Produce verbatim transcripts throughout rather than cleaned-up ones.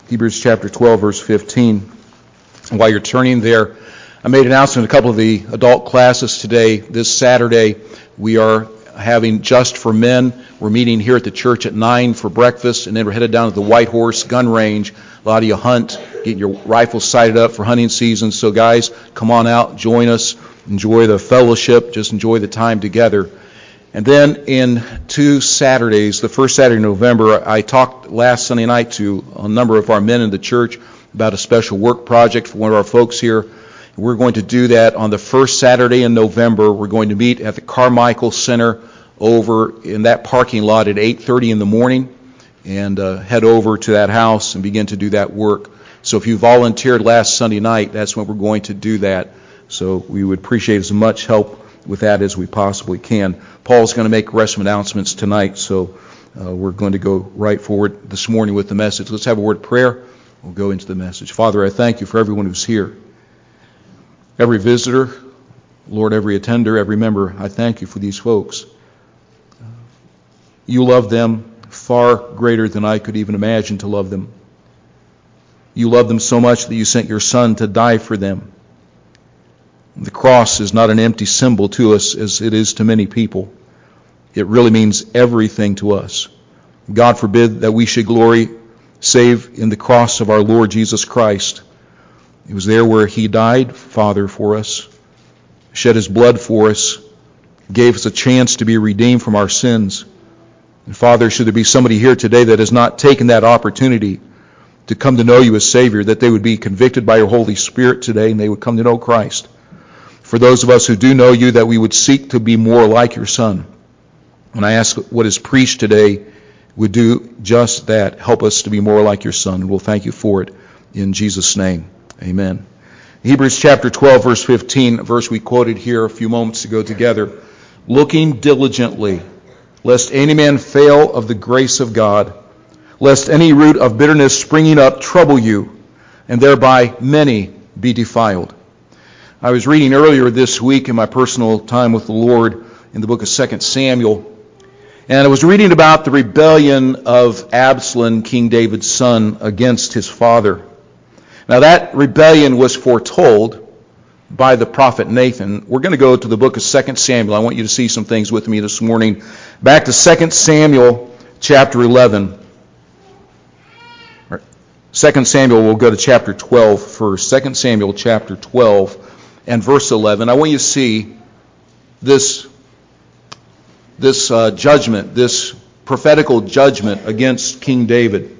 Hebrews chapter twelve, verse fifteen. And while you're turning there, I made an announcement in a couple of the adult classes today. This Saturday, we are having Just for Men. We're meeting here at the church at nine for breakfast, and then we're headed down to the White Horse Gun Range. A lot of you hunt, getting your rifles sighted up for hunting season. So guys, come on out, join us, enjoy the fellowship, just enjoy the time together. And then in two Saturdays, the first Saturday in November, I talked last Sunday night to a number of our men in the church about a special work project for one of our folks here. We're going to do that on the first Saturday in November. We're going to meet at the Carmichael Center over in that parking lot at eight thirty in the morning and uh, head over to that house and begin to do that work. So if you volunteered last Sunday night, that's when we're going to do that. So we would appreciate as much help with that as we possibly can. Paul's going to make the rest of announcements tonight, so uh, we're going to go right forward this morning with the message. Let's have a word of prayer. We'll go into the message. Father, I thank you for everyone who's here. Every visitor, Lord, every attender, every member, I thank you for these folks. You love them far greater than I could even imagine to love them. You love them so much that you sent your Son to die for them. The cross is not an empty symbol to us as it is to many people. It really means everything to us. God forbid that we should glory save in the cross of our Lord Jesus Christ. It was there where he died, Father, for us, shed his blood for us, gave us a chance to be redeemed from our sins. And Father, should there be somebody here today that has not taken that opportunity to come to know you as Savior, that they would be convicted by your Holy Spirit today and they would come to know Christ. For those of us who do know you, that we would seek to be more like your Son. And I ask what is preached today would do just that. Help us to be more like your Son. And we'll thank you for it in Jesus' name. Amen. Hebrews chapter twelve, verse fifteen, a verse we quoted here a few moments ago together. Looking diligently, lest any man fail of the grace of God, lest any root of bitterness springing up trouble you, and thereby many be defiled. I was reading earlier this week in my personal time with the Lord in the book of Second Samuel, and I was reading about the rebellion of Absalom, King David's son, against his father. Now that rebellion was foretold by the prophet Nathan. We're going to go to the book of Second Samuel. I want you to see some things with me this morning. Back to Second Samuel chapter eleven. Second Samuel, we'll go to chapter twelve first. Second Samuel chapter twelve. And verse eleven, I want you to see this, this uh, judgment, this prophetical judgment against King David.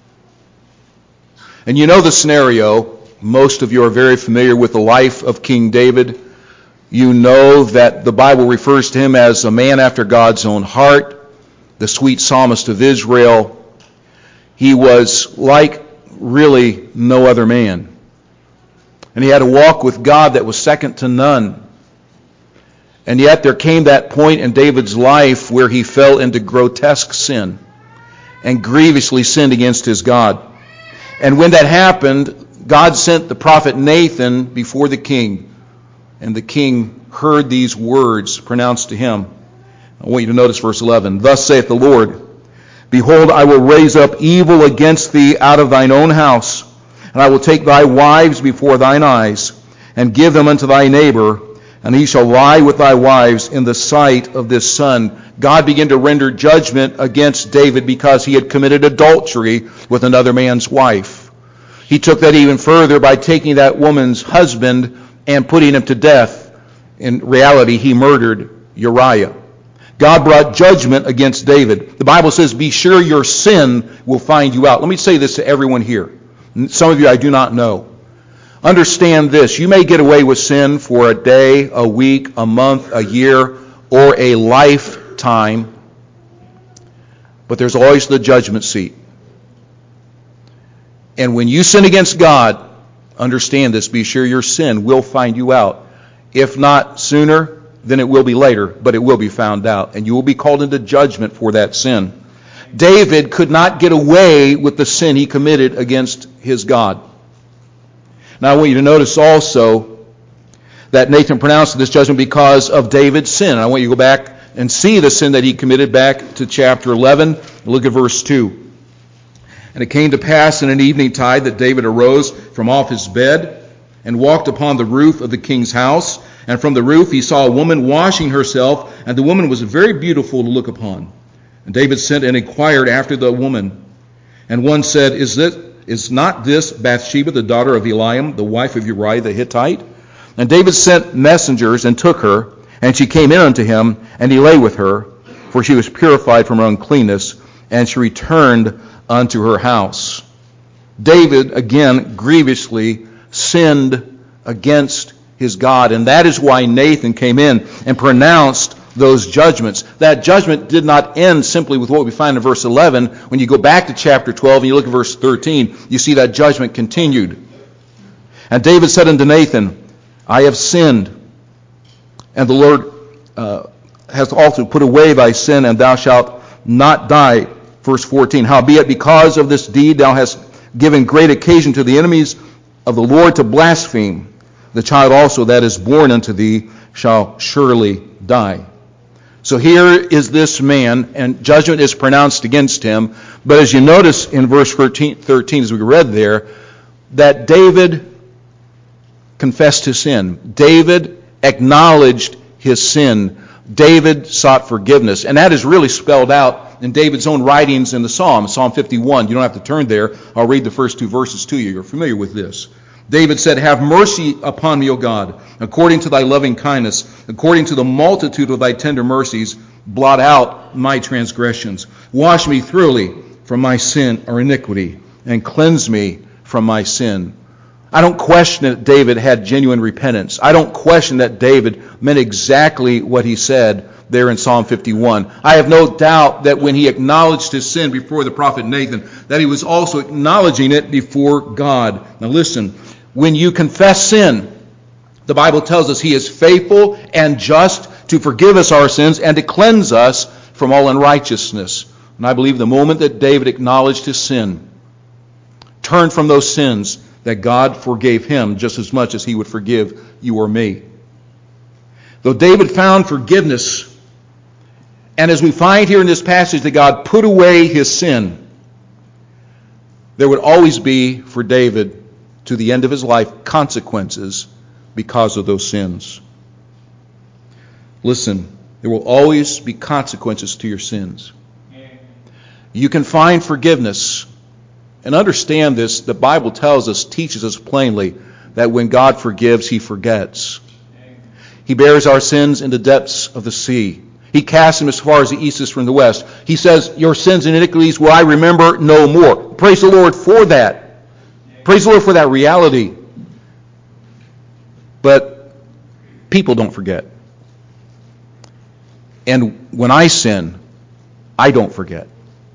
And you know the scenario. Most of you are very familiar with the life of King David. You know that the Bible refers to him as a man after God's own heart, the sweet psalmist of Israel. He was like really no other man. And he had a walk with God that was second to none. And yet there came that point in David's life where he fell into grotesque sin and grievously sinned against his God. And when that happened, God sent the prophet Nathan before the king. And the king heard these words pronounced to him. I want you to notice verse eleven. Thus saith the Lord, Behold, I will raise up evil against thee out of thine own house, and I will take thy wives before thine eyes, and give them unto thy neighbor, and he shall lie with thy wives in the sight of this son. God began to render judgment against David because he had committed adultery with another man's wife. He took that even further by taking that woman's husband and putting him to death. In reality, he murdered Uriah. God brought judgment against David. The Bible says, be sure your sin will find you out. Let me say this to everyone here. Some of you I do not know. Understand this. You may get away with sin for a day, a week, a month, a year, or a lifetime. But there's always the judgment seat. And when you sin against God, understand this. Be sure your sin will find you out. If not sooner, then it will be later. But it will be found out. And you will be called into judgment for that sin. David could not get away with the sin he committed against his God. Now I want you to notice also that Nathan pronounced this judgment because of David's sin. I want you to go back and see the sin that he committed back to chapter eleven. Look at verse two. And it came to pass in an evening tide that David arose from off his bed and walked upon the roof of the king's house. And from the roof he saw a woman washing herself, and the woman was very beautiful to look upon. And David sent and inquired after the woman. And one said, Is this, is not this Bathsheba, the daughter of Eliam, the wife of Uriah the Hittite? And David sent messengers and took her, and she came in unto him, and he lay with her, for she was purified from her uncleanness, and she returned unto her house. David, again, grievously sinned against his God, and that is why Nathan came in and pronounced those judgments. That judgment did not end simply with what we find in verse eleven. When you go back to chapter twelve and you look at verse thirteen, you see that judgment continued. And David said unto Nathan, I have sinned, and the Lord uh, has also put away thy sin, and thou shalt not die. Verse fourteen, howbeit because of this deed thou hast given great occasion to the enemies of the Lord to blaspheme. The child also that is born unto thee shall surely die. So here is this man, and judgment is pronounced against him. But as you notice in verse thirteen, as we read there, that David confessed his sin. David acknowledged his sin. David sought forgiveness. And that is really spelled out in David's own writings in the Psalm, Psalm fifty-one. You don't have to turn there. I'll read the first two verses to you. You're familiar with this. David said, Have mercy upon me, O God, according to thy loving kindness, according to the multitude of thy tender mercies, blot out my transgressions. Wash me thoroughly from my sin or iniquity, and cleanse me from my sin. I don't question that David had genuine repentance. I don't question that David meant exactly what he said there in Psalm fifty-one. I have no doubt that when he acknowledged his sin before the prophet Nathan, that he was also acknowledging it before God. Now listen, when you confess sin, the Bible tells us he is faithful and just to forgive us our sins and to cleanse us from all unrighteousness. And I believe the moment that David acknowledged his sin, turned from those sins, that God forgave him just as much as he would forgive you or me. Though David found forgiveness, and as we find here in this passage that God put away his sin, there would always be for David, to the end of his life, consequences because of those sins. Listen, there will always be consequences to your sins. You can find forgiveness. And understand this, the Bible tells us, teaches us plainly, that when God forgives, he forgets. He bears our sins in the depths of the sea. He casts them as far as the east is from the west. He says, your sins and iniquities will I remember no more. Praise the Lord for that. Praise the Lord for that reality. But people don't forget. And when I sin, I don't forget.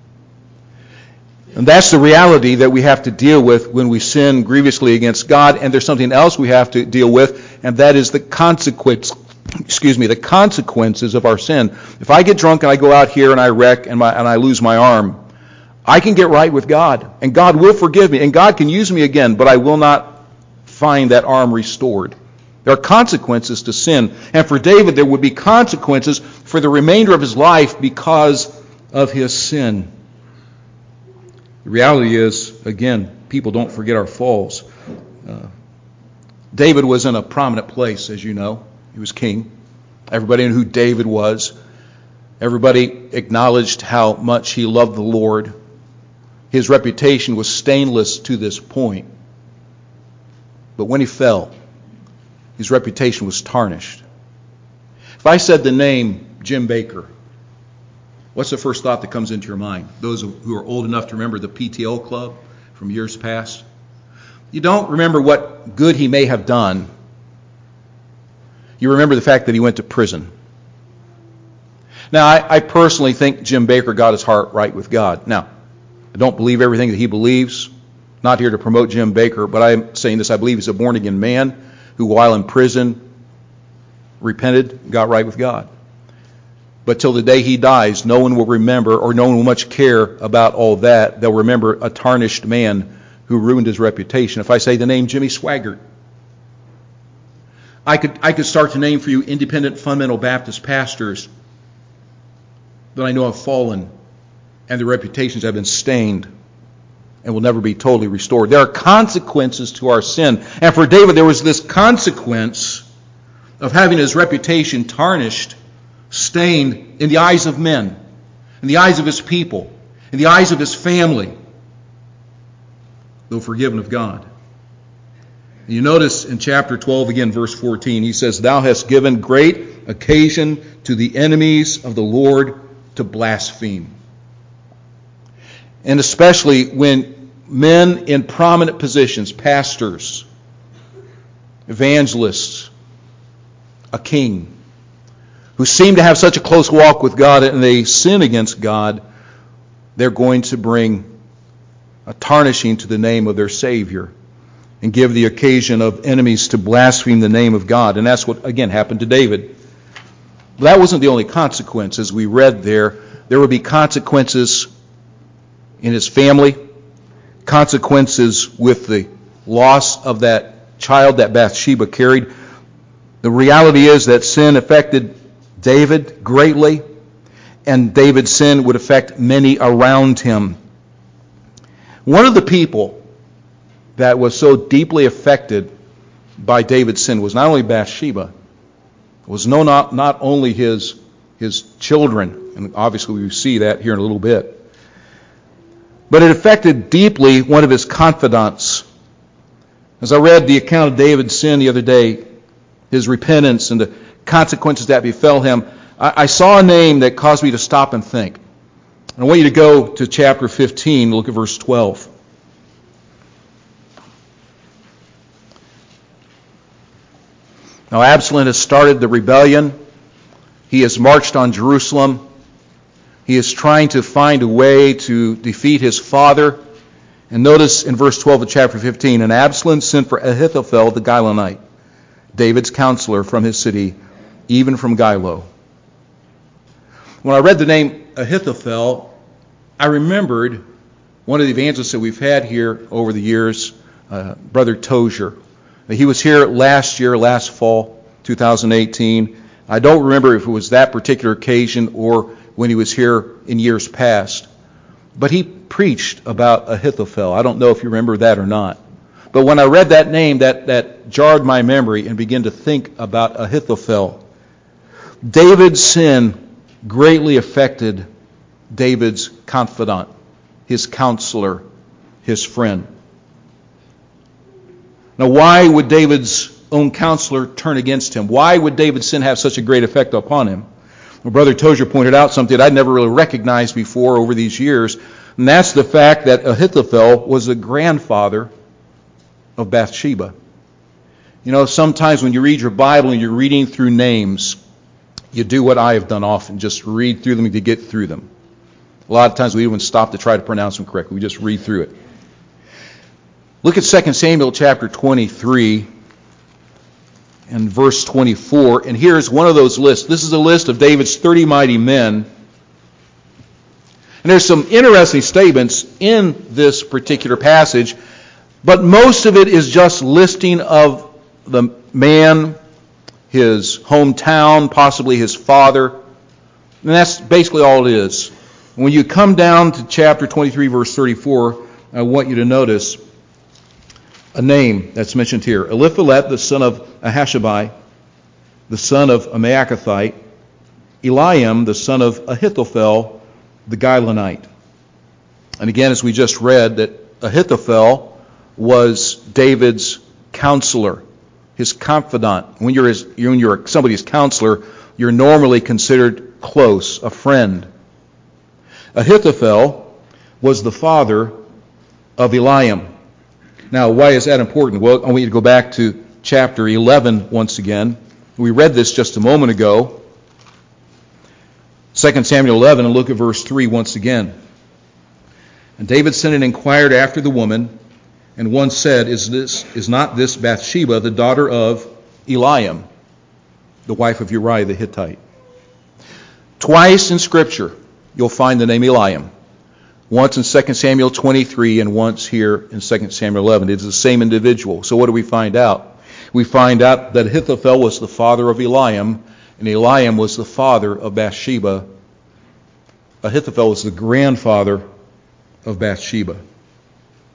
And that's the reality that we have to deal with when we sin grievously against God. And there's something else we have to deal with, and that is the consequence, excuse me, the consequences of our sin. If I get drunk and I go out here and I wreck and, my, and I lose my arm, I can get right with God, and God will forgive me, and God can use me again, but I will not find that arm restored. There are consequences to sin. And for David, there would be consequences for the remainder of his life because of his sin. The reality is, again, people don't forget our falls. Uh, David was in a prominent place, as you know. He was king. Everybody knew who David was. Everybody acknowledged how much he loved the Lord. His reputation was stainless to this point. But when he fell, his reputation was tarnished. If I said the name Jim Bakker, what's the first thought that comes into your mind? Those who are old enough to remember the P T O club from years past. You don't remember what good he may have done. You remember the fact that he went to prison. Now, I, I personally think Jim Bakker got his heart right with God. Now, I don't believe everything that he believes. Not here to promote Jim Bakker, but I'm saying this. I believe he's a born-again man who, while in prison, repented, got right with God. But till the day he dies, no one will remember, or no one will much care about all that. They'll remember a tarnished man who ruined his reputation. If I say the name Jimmy Swaggart, I could I could start to name for you independent fundamental Baptist pastors that I know have fallen and their reputations have been stained. and will never be totally restored. There are consequences to our sin. And for David, there was this consequence of having his reputation tarnished, stained in the eyes of men, in the eyes of his people, in the eyes of his family, though forgiven of God. And you notice in chapter twelve, again, verse fourteen, he says, "Thou hast given great occasion to the enemies of the Lord to blaspheme." And especially when men in prominent positions, pastors, evangelists, a king, who seem to have such a close walk with God and they sin against God, they're going to bring a tarnishing to the name of their Savior and give the occasion of enemies to blaspheme the name of God. And that's what, again, happened to David. But that wasn't the only consequence. As we read there, there would be consequences in his family, consequences with the loss of that child that Bathsheba carried. The reality is that sin affected David greatly, and David's sin would affect many around him. One of the people that was so deeply affected by David's sin was not only Bathsheba, it was no, not, not only his, his children, and obviously we see that here in a little bit, but it affected deeply one of his confidants. As I read the account of David's sin the other day, his repentance and the consequences that befell him, I, I saw a name that caused me to stop and think. And I want you to go to chapter fifteen, look at verse twelve. Now Absalom has started the rebellion. He has marched on Jerusalem. He is trying to find a way to defeat his father. And notice in verse twelve of chapter fifteen, "And Absalom sent for Ahithophel the Gilonite, David's counselor from his city, even from Gilo." When I read the name Ahithophel, I remembered one of the evangelists that we've had here over the years, uh, Brother Tozier. He was here last year, last fall, two thousand eighteen. I don't remember if it was that particular occasion or when he was here in years past. But he preached about Ahithophel. I don't know if you remember that or not. But when I read that name, that, that jarred my memory and began to think about Ahithophel. David's sin greatly affected David's confidant, his counselor, his friend. Now, why would David's own counselor turn against him? Why would David's sin have such a great effect upon him? Well, Brother Tozier pointed out something I'd never really recognized before over these years, and that's the fact that Ahithophel was the grandfather of Bathsheba. You know, sometimes when you read your Bible and you're reading through names, you do what I have done often, just read through them to get through them. A lot of times we even stop to try to pronounce them correctly. We just read through it. Look at Second Samuel chapter twenty-three and verse twenty-four, and here's one of those lists. This is a list of David's thirty mighty men. And there's some interesting statements in this particular passage, but most of it is just listing of the man, his hometown, possibly his father. And that's basically all it is. When you come down to chapter twenty-three, verse thirty-four, I want you to notice a name that's mentioned here. Eliphalet, the son of Ahashabai, the son of a Maacathite. Eliam, the son of Ahithophel, the Gilonite. And again, as we just read, that Ahithophel was David's counselor, his confidant. When you're, his, when you're somebody's counselor, you're normally considered close, a friend. Ahithophel was the father of Eliam. Now, why is that important? Well, I want you to go back to chapter eleven once again. We read this just a moment ago. Second Samuel eleven, and look at verse three once again. "And David sent and inquired after the woman, and one said, Is this is not this Bathsheba, the daughter of Eliam, the wife of Uriah the Hittite?" Twice in Scripture, you'll find the name Eliam. Once in Second Samuel twenty-three and once here in Second Samuel eleven. It's the same individual. So what do we find out? We find out that Ahithophel was the father of Eliam, and Eliam was the father of Bathsheba. Ahithophel was the grandfather of Bathsheba.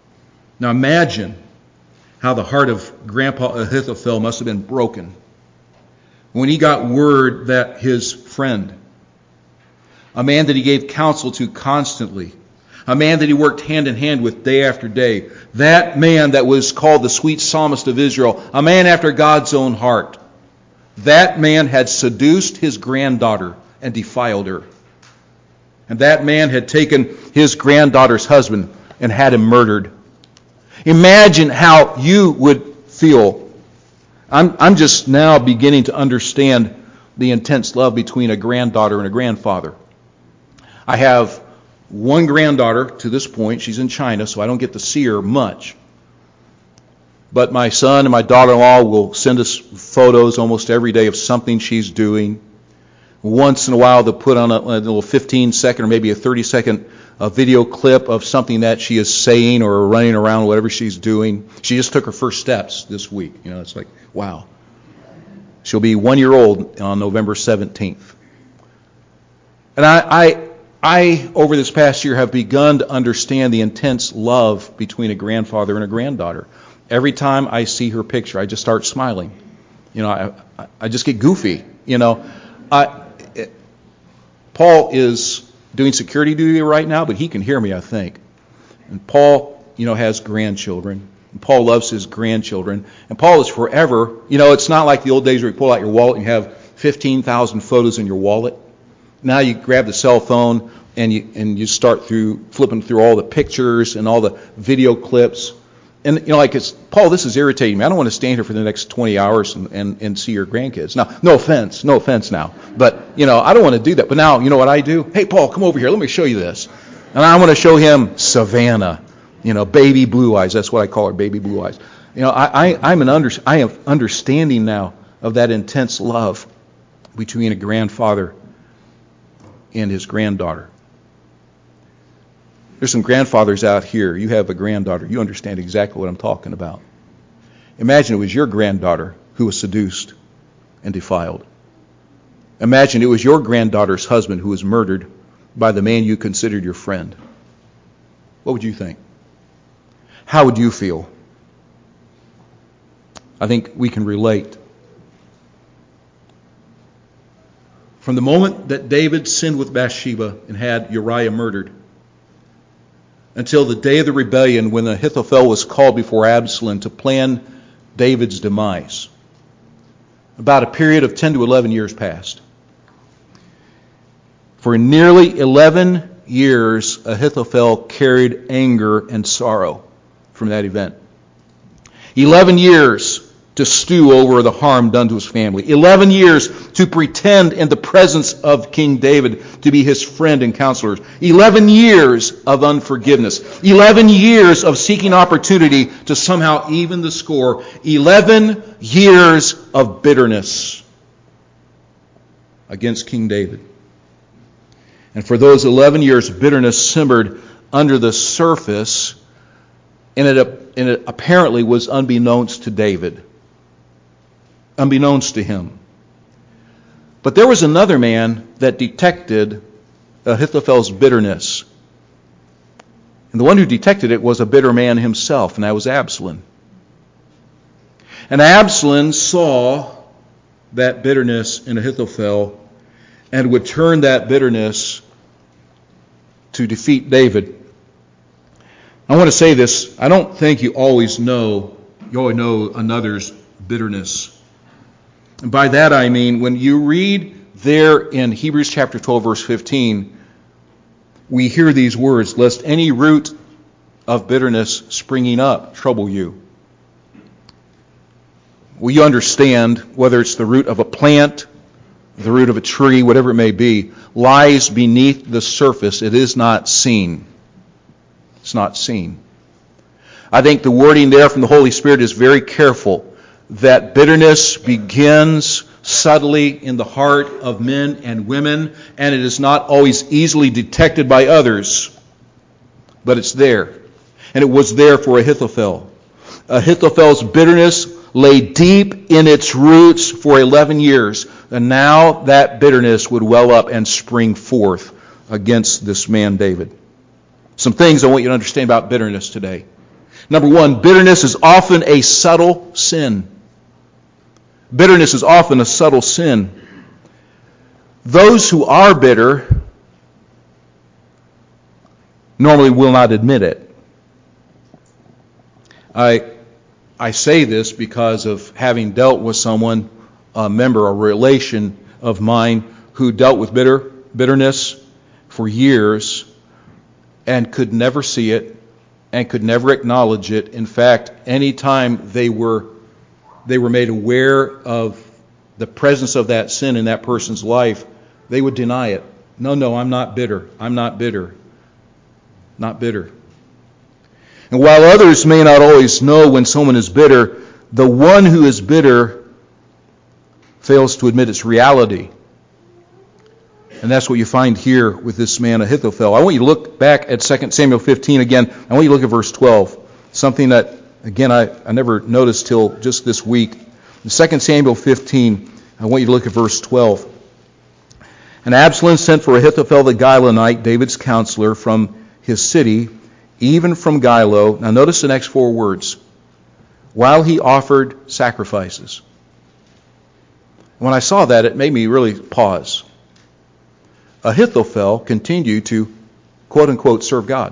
Now imagine how the heart of Grandpa Ahithophel must have been broken when he got word that his friend, a man that he gave counsel to constantly, a man that he worked hand in hand with day after day, that man that was called the sweet psalmist of Israel, a man after God's own heart, that man had seduced his granddaughter and defiled her. And that man had taken his granddaughter's husband and had him murdered. Imagine how you would feel. I'm, I'm just now beginning to understand the intense love between a granddaughter and a grandfather. I have one granddaughter to this point. She's in China, so I don't get to see her much. But my son and my daughter-in-law will send us photos almost every day of something she's doing. Once in a while, they'll put on a, a little fifteen-second or maybe a thirty-second a video clip of something that she is saying or running around, whatever she's doing. She just took her first steps this week. You know, it's like, wow. She'll be one year old on November seventeenth. And I, I, I, over this past year, have begun to understand the intense love between a grandfather and a granddaughter. Every time I see her picture, I just start smiling. You know, I, I just get goofy. You know, I, it, Paul is doing security duty right now, but he can hear me, I think. And Paul, you know, has grandchildren. And Paul loves his grandchildren. And Paul is forever, you know, it's not like the old days where you pull out your wallet and you have fifteen thousand photos in your wallet. Now you grab the cell phone and you and you start through flipping through all the pictures and all the video clips. And, you know, like, it's, Paul, this is irritating me. I don't want to stand here for the next twenty hours and, and, and see your grandkids. Now, no offense, no offense now. But, you know, I don't want to do that. But now, you know what I do? Hey, Paul, come over here. Let me show you this. And I want to show him Savannah, you know, baby blue eyes. That's what I call her, baby blue eyes. You know, I, I, I'm an under, I am understanding now of that intense love between a grandfather and his granddaughter. There's some grandfathers out here. You have a granddaughter. You understand exactly what I'm talking about. Imagine it was your granddaughter who was seduced and defiled. Imagine it was your granddaughter's husband who was murdered by the man you considered your friend. What would you think? How would you feel? I think we can relate. From the moment that David sinned with Bathsheba and had Uriah murdered, until the day of the rebellion when Ahithophel was called before Absalom to plan David's demise, about a period of ten to eleven years passed. For nearly eleven years, Ahithophel carried anger and sorrow from that event. Eleven years to stew over the harm done to his family. Eleven years to pretend in the presence of King David to be his friend and counselor. Eleven years of unforgiveness. Eleven years of seeking opportunity to somehow even the score. Eleven years of bitterness against King David. And for those eleven years, bitterness simmered under the surface, and it, and it apparently was unbeknownst to David. Unbeknownst to him. But there was another man that detected Ahithophel's bitterness. And the one who detected it was a bitter man himself, and that was Absalom. And Absalom saw that bitterness in Ahithophel and would turn that bitterness to defeat David. I want to say this. I don't think you always know, you always know another's bitterness. And by that I mean, when you read there in Hebrews chapter twelve, verse fifteen, we hear these words, lest any root of bitterness springing up trouble you. Well, you understand, whether it's the root of a plant, the root of a tree, whatever it may be, lies beneath the surface. It is not seen. It's not seen. I think the wording there from the Holy Spirit is very careful, that bitterness begins subtly in the heart of men and women, and it is not always easily detected by others, but it's there. And it was there for Ahithophel. Ahithophel's bitterness lay deep in its roots for eleven years, and now that bitterness would well up and spring forth against this man David. Some things I want you to understand about bitterness today. Number one, bitterness is often a subtle sin. Bitterness is often a subtle sin. Those who are bitter normally will not admit it. I I say this because of having dealt with someone, a member, a relation of mine, who dealt with bitter bitterness for years and could never see it and could never acknowledge it. In fact, any time they were they were made aware of the presence of that sin in that person's life, they would deny it. No, no, I'm not bitter. I'm not bitter. Not bitter. And while others may not always know when someone is bitter, the one who is bitter fails to admit its reality. And that's what you find here with this man Ahithophel. I want you to look back at Second Samuel fifteen again. I want you to look at verse twelve. Something that, again, I, I never noticed till just this week. In Second Samuel fifteen, I want you to look at verse twelve. And Absalom sent for Ahithophel the Gilonite, David's counselor, from his city, even from Gilo. Now notice the next four words. While he offered sacrifices. When I saw that, it made me really pause. Ahithophel continued to, quote-unquote, serve God.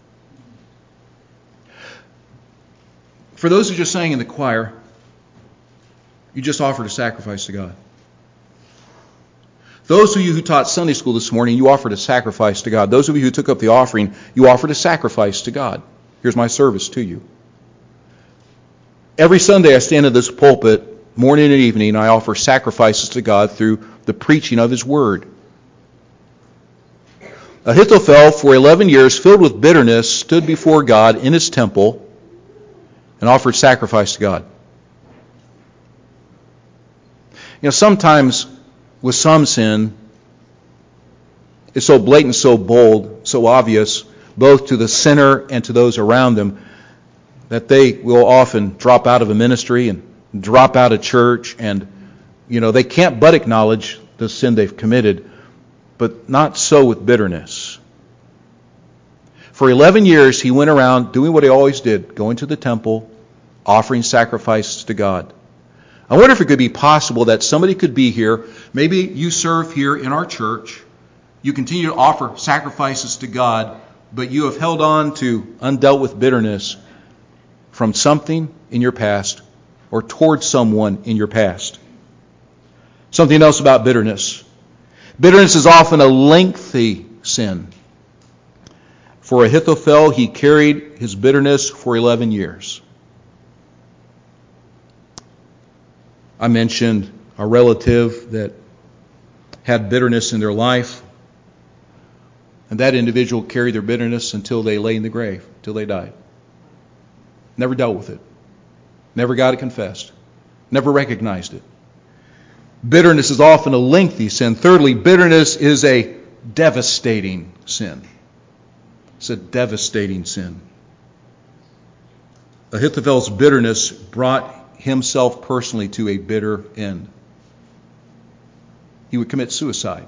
For those who just sang in the choir, you just offered a sacrifice to God. Those of you who taught Sunday school this morning, you offered a sacrifice to God. Those of you who took up the offering, you offered a sacrifice to God. Here's my service to you. Every Sunday I stand in this pulpit, morning and evening, and I offer sacrifices to God through the preaching of His Word. Ahithophel, for eleven years, filled with bitterness, stood before God in His temple and offered sacrifice to God. You know, sometimes with some sin, it's so blatant, so bold, so obvious, both to the sinner and to those around them, that they will often drop out of a ministry and drop out of church, and, you know, they can't but acknowledge the sin they've committed, but not so with bitterness. For eleven years, he went around doing what he always did, going to the temple, offering sacrifices to God. I wonder if it could be possible that somebody could be here, maybe you serve here in our church, you continue to offer sacrifices to God, but you have held on to undealt with bitterness from something in your past or towards someone in your past. Something else about bitterness. Bitterness is often a lengthy sin. For Ahithophel, he carried his bitterness for eleven years. I mentioned a relative that had bitterness in their life, and that individual carried their bitterness until they lay in the grave, until they died. Never dealt with it. Never got it confessed. Never recognized it. Bitterness is often a lengthy sin. Thirdly, bitterness is a devastating sin. It's a devastating sin. Ahithophel's bitterness brought himself personally to a bitter end. He would commit suicide.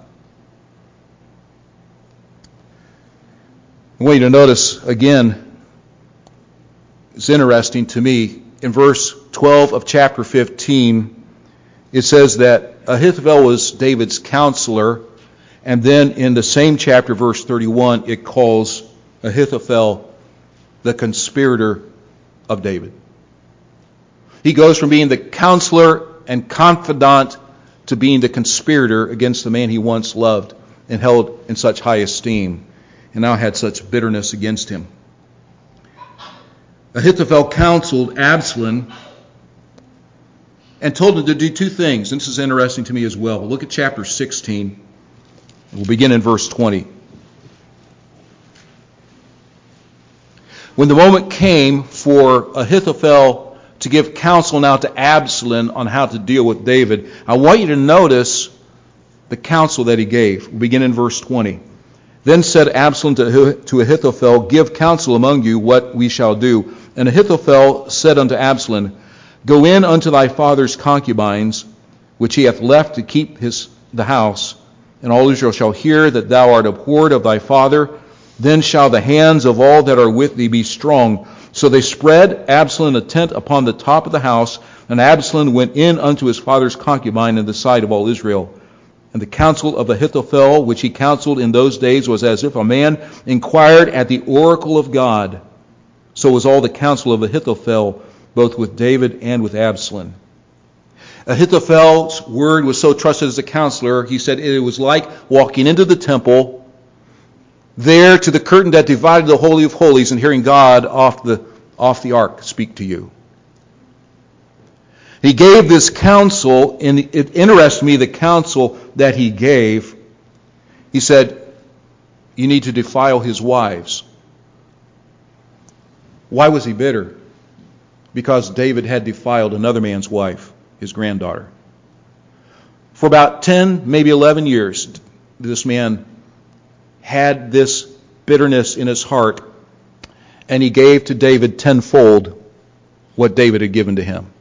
I want you to notice again, it's interesting to me, in verse twelve of chapter fifteen, it says that Ahithophel was David's counselor, and then in the same chapter, verse thirty-one, it calls Ahithophel the conspirator of David. He goes from being the counselor and confidant to being the conspirator against the man he once loved and held in such high esteem, and now had such bitterness against him. Ahithophel counseled Absalom and told him to do two things. And this is interesting to me as well. Look at chapter sixteen. We'll begin in verse twenty. When the moment came for Ahithophel to give counsel now to Absalom on how to deal with David, I want you to notice the counsel that he gave. We'll begin in verse twenty. Then said Absalom to, to Ahithophel, give counsel among you what we shall do. And Ahithophel said unto Absalom, go in unto thy father's concubines, which he hath left to keep his the house, and all Israel shall hear that thou art abhorred of thy father, Then shall the hands of all that are with thee be strong. So they spread Absalom a tent upon the top of the house, and Absalom went in unto his father's concubine in the sight of all Israel. And the counsel of Ahithophel, which he counseled in those days, was as if a man inquired at the oracle of God. So was all the counsel of Ahithophel, both with David and with Absalom. Ahithophel's word was so trusted as a counselor, he said it was like walking into the temple, there to the curtain that divided the Holy of Holies, and hearing God off the, off the ark speak to you. He gave this counsel, and it interests me, the counsel that he gave. He said, you need to defile his wives. Why was he bitter? Because David had defiled another man's wife, his granddaughter. For about ten, maybe eleven years, this man had this bitterness in his heart, and he gave to David tenfold what David had given to him.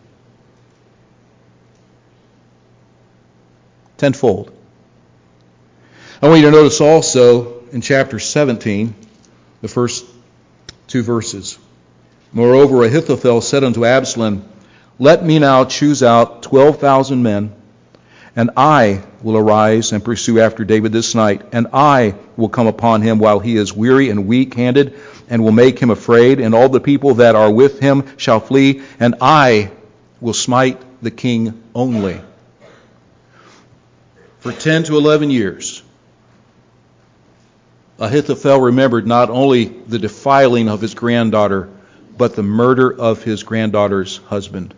Tenfold. I want you to notice also in chapter seventeen, the first two verses. Moreover, Ahithophel said unto Absalom, let me now choose out twelve thousand men, and I will arise and pursue after David this night, and I will come upon him while he is weary and weak-handed, and will make him afraid, and all the people that are with him shall flee, and I will smite the king only. For ten to eleven years, Ahithophel remembered not only the defiling of his granddaughter, but the murder of his granddaughter's husband.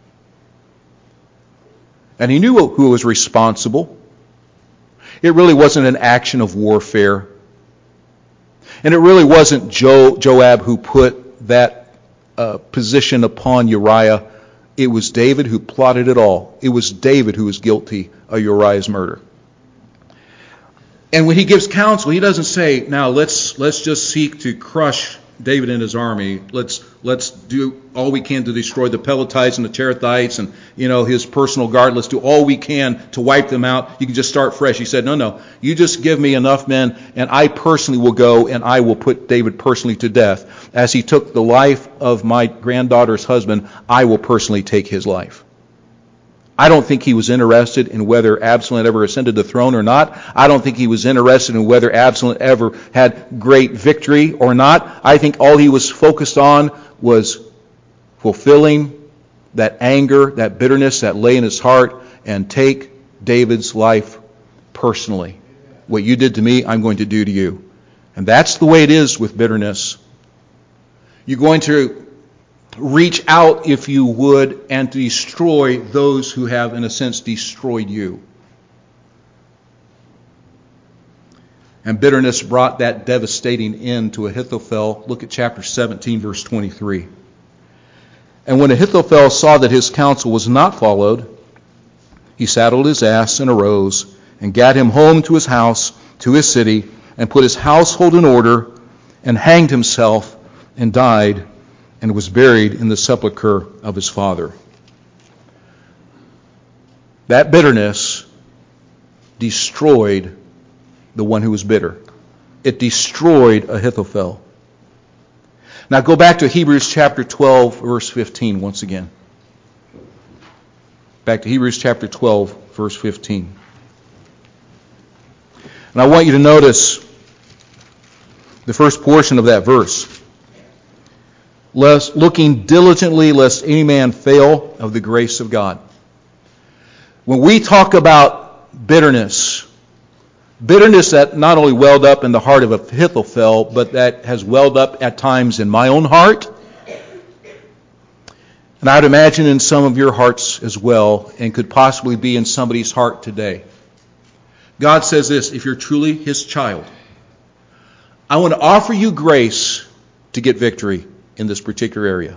And he knew who was responsible. It really wasn't an action of warfare. And it really wasn't jo- Joab who put that uh, position upon Uriah. It was David who plotted it all. It was David who was guilty of Uriah's murder. And when he gives counsel, he doesn't say, now let's let's just seek to crush David and his army. Let's let's do all we can to destroy the Pelethites and the Cherethites and, you know, his personal guard. Let's do all we can to wipe them out. You can just start fresh. He said, no, no. You just give me enough men, and I personally will go, and I will put David personally to death. As he took the life of my granddaughter's husband, I will personally take his life. I don't think he was interested in whether Absalom ever ascended the throne or not. I don't think he was interested in whether Absalom ever had great victory or not. I think all he was focused on was fulfilling that anger, that bitterness that lay in his heart, and take David's life personally. What you did to me, I'm going to do to you. And that's the way it is with bitterness. You're going to reach out, if you would, and to destroy those who have, in a sense, destroyed you. And bitterness brought that devastating end to Ahithophel. Look at chapter seventeen, verse twenty-three. And when Ahithophel saw that his counsel was not followed, he saddled his ass and arose, and gat him home to his house, to his city, and put his household in order, and hanged himself, and died, and was buried in the sepulchre of his father. That bitterness destroyed the one who was bitter. It destroyed Ahithophel. Now go back to Hebrews chapter twelve, verse fifteen once again. Back to Hebrews chapter twelve, verse fifteen. And I want you to notice the first portion of that verse. Lest, looking diligently lest any man fail of the grace of God. When we talk about bitterness, bitterness that not only welled up in the heart of Ahithophel, but that has welled up at times in my own heart, and I would imagine in some of your hearts as well, and could possibly be in somebody's heart today. God says this, if you're truly His child, I want to offer you grace to get victory in this particular area.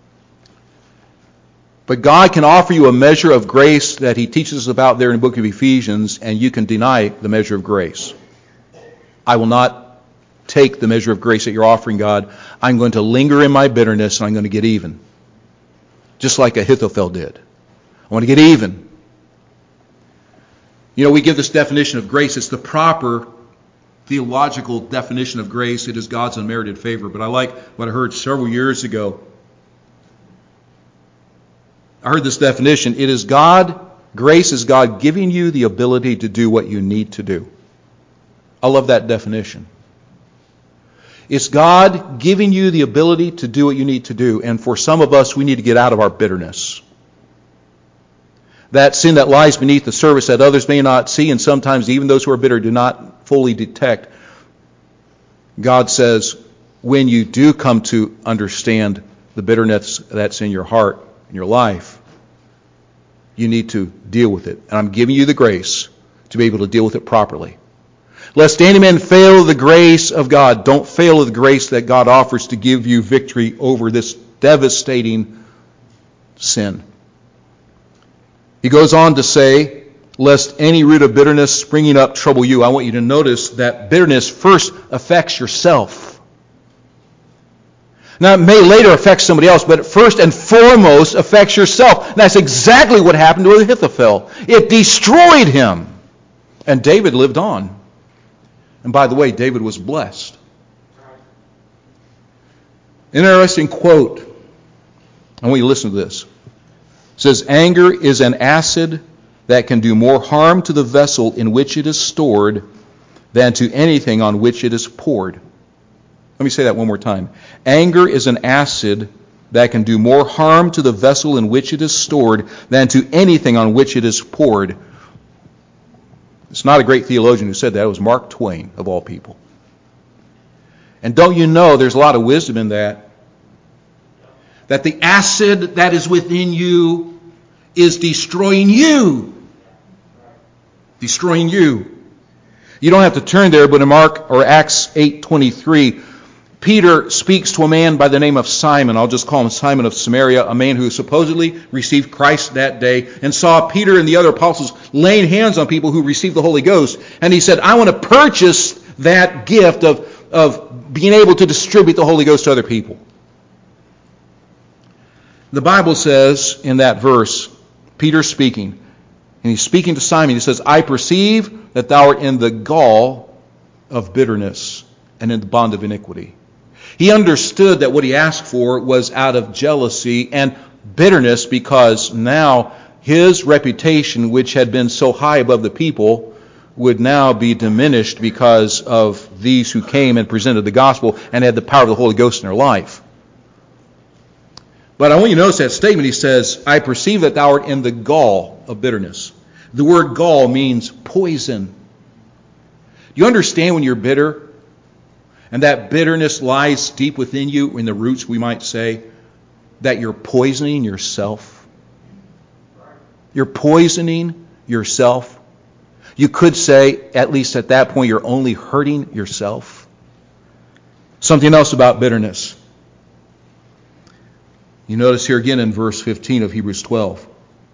But God can offer you a measure of grace that He teaches us about there in the book of Ephesians, and you can deny the measure of grace. I will not take the measure of grace that you're offering, God. I'm going to linger in my bitterness, and I'm going to get even. Just like Ahithophel did. I want to get even. You know, we give this definition of grace. It's the proper theological definition of grace. It is God's unmerited favor. But I like what I heard several years ago. I heard this definition. It is God, grace is God giving you the ability to do what you need to do. I love that definition. It's God giving you the ability to do what you need to do. And for some of us, we need to get out of our bitterness. That sin that lies beneath the surface that others may not see, and sometimes even those who are bitter do not fully detect. God says, when you do come to understand the bitterness that's in your heart, in your life, you need to deal with it. And I'm giving you the grace to be able to deal with it properly. Lest any man fail the grace of God. Don't fail the grace that God offers to give you victory over this devastating sin. He goes on to say, lest any root of bitterness springing up trouble you. I want you to notice that bitterness first affects yourself. Now, it may later affect somebody else, but it first and foremost affects yourself. And that's exactly what happened to Ahithophel. It destroyed him. And David lived on. And by the way, David was blessed. Interesting quote. I want you to listen to this. It says, anger is an acid that can do more harm to the vessel in which it is stored than to anything on which it is poured. Let me say that one more time. Anger is an acid that can do more harm to the vessel in which it is stored than to anything on which it is poured. It's not a great theologian who said that. It was Mark Twain, of all people. And don't you know there's a lot of wisdom in that? That the acid that is within you is destroying you. Destroying you. You don't have to turn there, but in Mark or Acts eight twenty-three, Peter speaks to a man by the name of Simon. I'll just call him Simon of Samaria, a man who supposedly received Christ that day and saw Peter and the other apostles laying hands on people who received the Holy Ghost. And he said, I want to purchase that gift of, of being able to distribute the Holy Ghost to other people. The Bible says in that verse, Peter speaking, and he's speaking to Simon, he says, I perceive that thou art in the gall of bitterness and in the bond of iniquity. He understood that what he asked for was out of jealousy and bitterness, because now his reputation, which had been so high above the people, would now be diminished because of these who came and presented the gospel and had the power of the Holy Ghost in their life. But I want you to notice that statement. He says, I perceive that thou art in the gall of bitterness. The word gall means poison. Do you understand when you're bitter? And that bitterness lies deep within you, in the roots, we might say, that you're poisoning yourself. You're poisoning yourself. You could say, at least at that point, you're only hurting yourself. Something else about bitterness. You notice here again in verse fifteen of Hebrews twelve.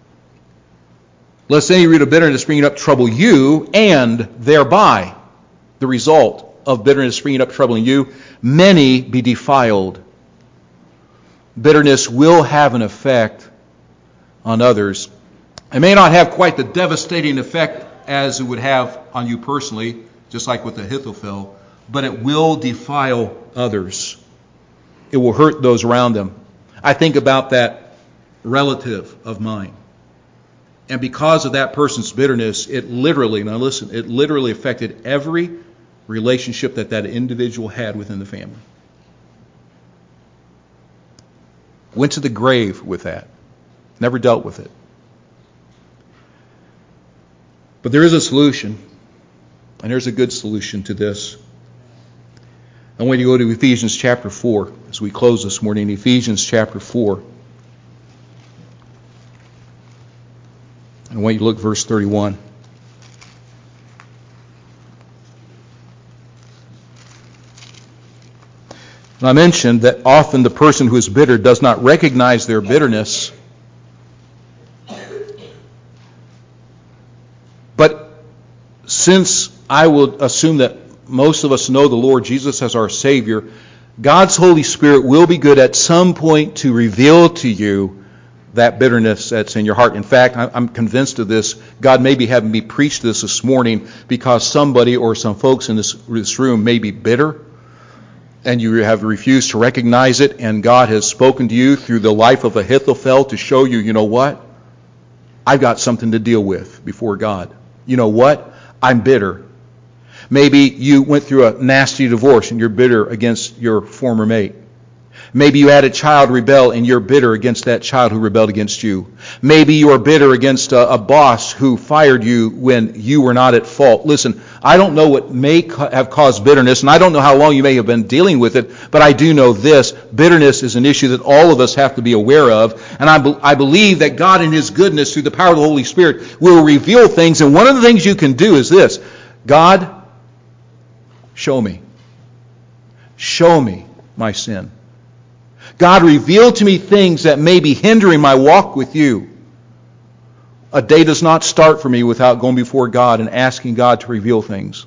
Lest any root of bitterness springing up trouble you, and thereby, the result of bitterness springing up troubling you, many be defiled. Bitterness will have an effect on others. It may not have quite the devastating effect as it would have on you personally, just like with Ahithophel, but it will defile others. It will hurt those around them. I think about that relative of mine. And because of that person's bitterness, it literally, now listen, it literally affected every relationship that that individual had within the family. Went to the grave with that. Never dealt with it. But there is a solution, and there's a good solution to this. I want you to go to Ephesians chapter four as we close this morning. Ephesians chapter four. I want you to look at verse thirty-one. And I mentioned that often the person who is bitter does not recognize their bitterness. But since I would assume that most of us know the Lord Jesus as our Savior, God's Holy Spirit will be good at some point to reveal to you that bitterness that's in your heart. In fact, I'm convinced of this. God may be having me preach this this morning because somebody or some folks in this, this room may be bitter, and you have refused to recognize it, and God has spoken to you through the life of Ahithophel to show you, you know what? I've got something to deal with before God. You know what? I'm bitter. Maybe you went through a nasty divorce and you're bitter against your former mate. Maybe you had a child rebel and you're bitter against that child who rebelled against you. Maybe you are bitter against a, a boss who fired you when you were not at fault. Listen, I don't know what may ca- have caused bitterness, and I don't know how long you may have been dealing with it, but I do know this. Bitterness is an issue that all of us have to be aware of, and I, be- I believe that God in His goodness, through the power of the Holy Spirit, will reveal things, and one of the things you can do is this. God, show me. Show me my sin. God, reveal to me things that may be hindering my walk with you. A day does not start for me without going before God and asking God to reveal things.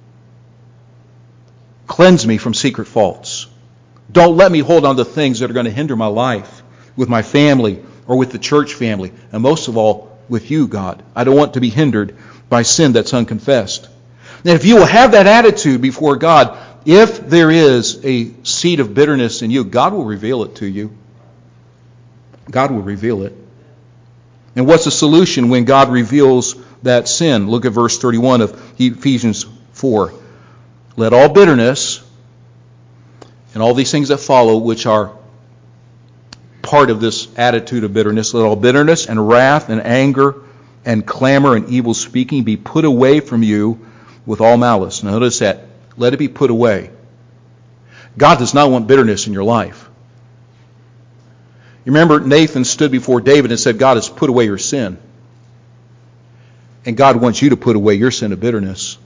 Cleanse me from secret faults. Don't let me hold on to things that are going to hinder my life with my family or with the church family. And most of all, with you, God. I don't want to be hindered by sin that's unconfessed. And if you will have that attitude before God, if there is a seed of bitterness in you, God will reveal it to you. God will reveal it. And what's the solution when God reveals that sin? Look at verse thirty-one of Ephesians four. Let all bitterness and all these things that follow, which are part of this attitude of bitterness, let all bitterness and wrath and anger and clamor and evil speaking be put away from you with all malice. Now notice that. Let it be put away. God does not want bitterness in your life. You remember Nathan stood before David and said, God has put away your sin. And God wants you to put away your sin of bitterness.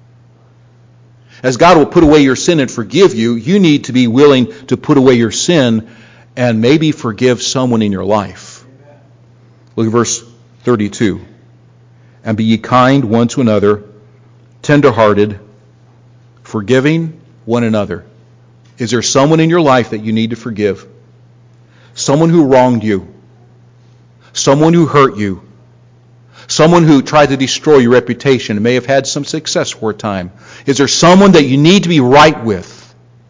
As God will put away your sin and forgive you, you need to be willing to put away your sin and maybe forgive someone in your life. Look at verse thirty-two. And be ye kind one to another, tenderhearted, forgiving one another. Is there someone in your life that you need to forgive? Someone who wronged you. Someone who hurt you. Someone who tried to destroy your reputation and may have had some success for a time. Is there someone that you need to be right with?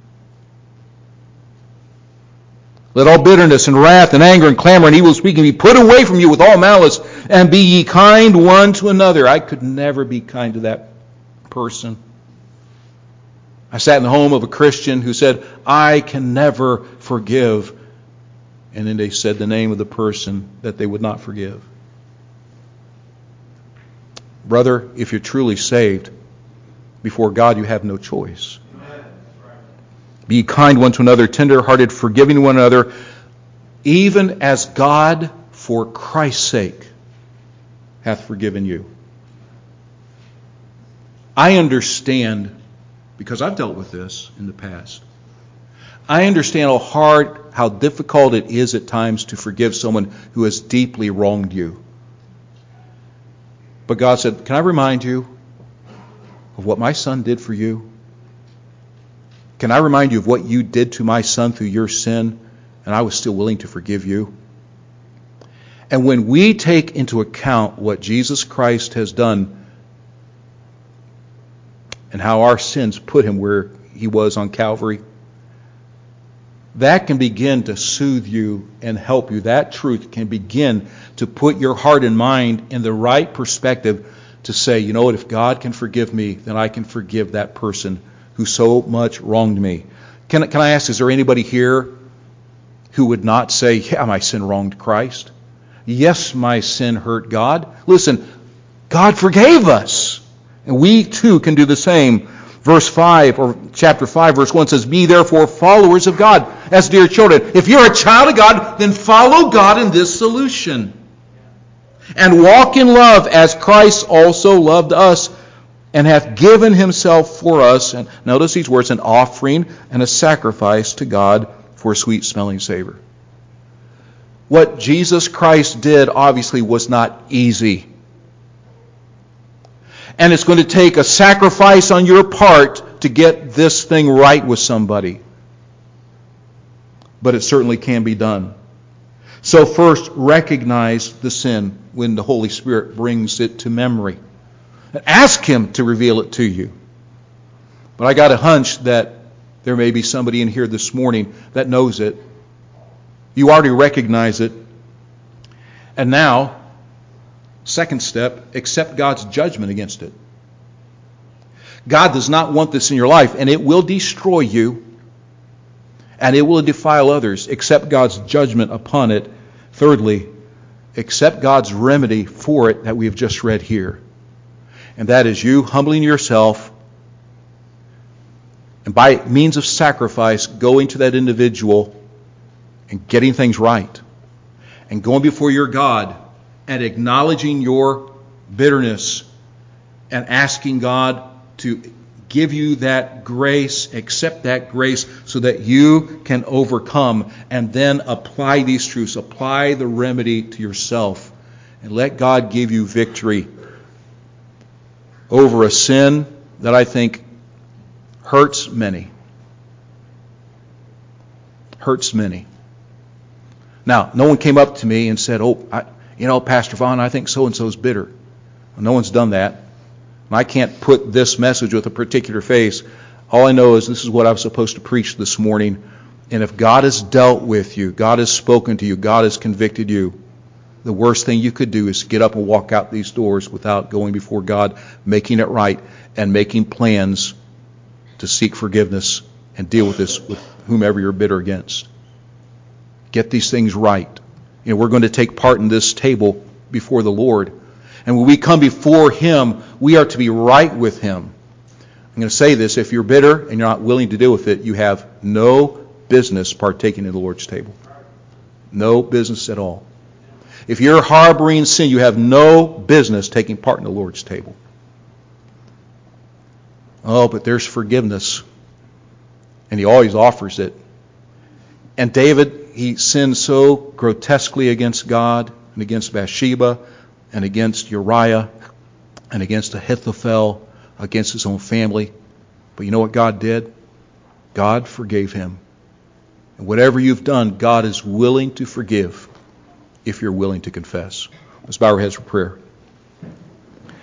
Let all bitterness and wrath and anger and clamor and evil speaking be put away from you with all malice, and be ye kind one to another. I could never be kind to that person. I sat in the home of a Christian who said, I can never forgive. And then they said the name of the person that they would not forgive. Brother, if you're truly saved, before God you have no choice. Be kind one to another, tender-hearted, forgiving one another, even as God, for Christ's sake, hath forgiven you. I understand, because I've dealt with this in the past, I understand how hard, how difficult it is at times to forgive someone who has deeply wronged you. But God said, can I remind you of what my son did for you? Can I remind you of what you did to my son through your sin, and I was still willing to forgive you? And when we take into account what Jesus Christ has done and how our sins put him where he was on Calvary, that can begin to soothe you and help you. That truth can begin to put your heart and mind in the right perspective to say, you know what, if God can forgive me, then I can forgive that person who so much wronged me. Can, can I ask, is there anybody here who would not say, yeah, my sin wronged Christ? Yes, my sin hurt God. Listen, God forgave us. And we too can do the same. Verse five, or chapter five, verse one says, be therefore followers of God as dear children. If you're a child of God, then follow God in this solution. And walk in love as Christ also loved us and hath given himself for us. And notice these words, an offering and a sacrifice to God for a sweet-smelling savor. What Jesus Christ did obviously was not easy. And it's going to take a sacrifice on your part to get this thing right with somebody. But it certainly can be done. So first, recognize the sin when the Holy Spirit brings it to memory. And ask Him to reveal it to you. But I got a hunch that there may be somebody in here this morning that knows it. You already recognize it. And now, second step, accept God's judgment against it. God does not want this in your life, and it will destroy you, and it will defile others. Accept God's judgment upon it. Thirdly, accept God's remedy for it that we have just read here. And that is you humbling yourself, and by means of sacrifice, going to that individual and getting things right. And going before your God and acknowledging your bitterness and asking God to give you that grace, accept that grace so that you can overcome, and then apply these truths, apply the remedy to yourself, and let God give you victory over a sin that I think hurts many. Hurts many. Now, no one came up to me and said, oh, I, you know, Pastor Vaughn, I think so-and-so is bitter. Well, no one's done that. I can't put this message with a particular face. All I know is this is what I was supposed to preach this morning. And if God has dealt with you, God has spoken to you, God has convicted you, the worst thing you could do is get up and walk out these doors without going before God, making it right, and making plans to seek forgiveness and deal with this with whomever you're bitter against. Get these things right. You know, we're going to take part in this table before the Lord. And when we come before Him, we are to be right with Him. I'm going to say this. If you're bitter and you're not willing to deal with it, you have no business partaking in the Lord's table. No business at all. If you're harboring sin, you have no business taking part in the Lord's table. Oh, but there's forgiveness. And He always offers it. And David, he sinned so grotesquely against God and against Bathsheba and against Uriah and against Ahithophel, against his own family. But you know what God did? God forgave him. And whatever you've done, God is willing to forgive if you're willing to confess. Let's bow our heads for prayer.